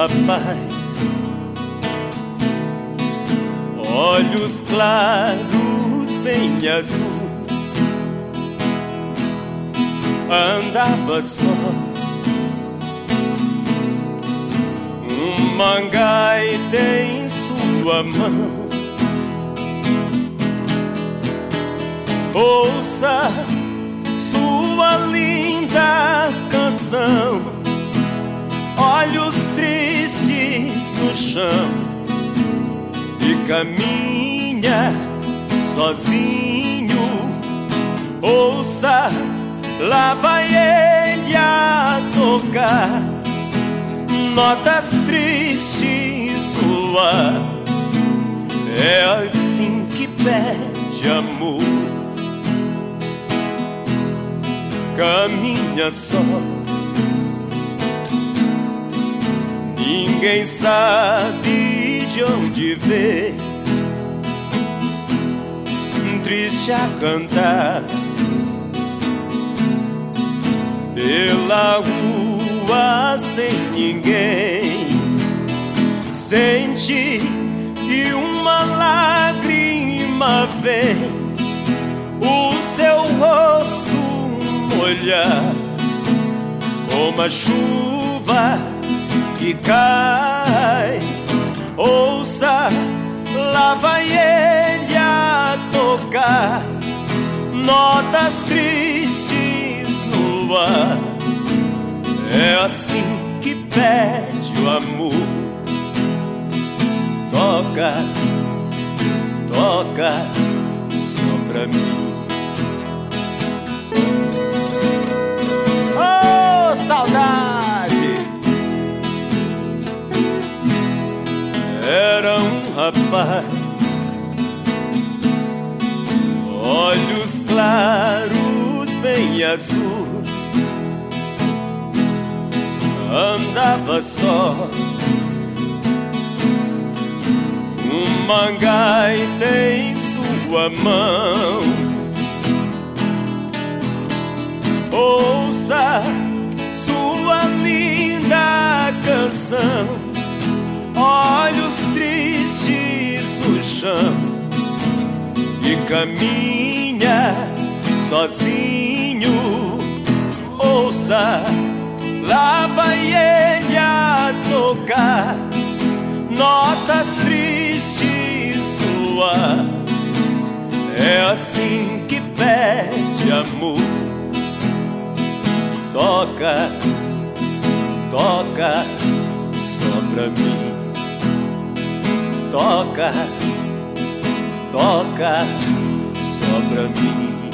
rapaz, olhos claros, bem azuis, andava só, uma gaita em sua mão. Ouça sua linda canção, olhos tristes no chão, e caminha sozinho. Ouça, lá vai ele a tocar notas tristes no ar. É assim que pede amor. Caminha só, ninguém sabe de onde veio, triste a cantar pela rua sem ninguém. Sente que uma lágrima vem, o seu rosto molhar como a chuva que cai. Ouça, lá vai ele a tocar notas tristes no ar. É assim que pede o amor. Toca, toca só pra mim. Saudade. Era um rapaz, olhos claros, bem azuis, andava só, uma gaita em sua mão. Ouça sua linda canção, olhos tristes no chão, e caminha sozinho. Ouça, lá vai ele a tocar notas tristes no ar. É assim que pede amor. Toca, toca só pra mim. Toca, toca só pra mim.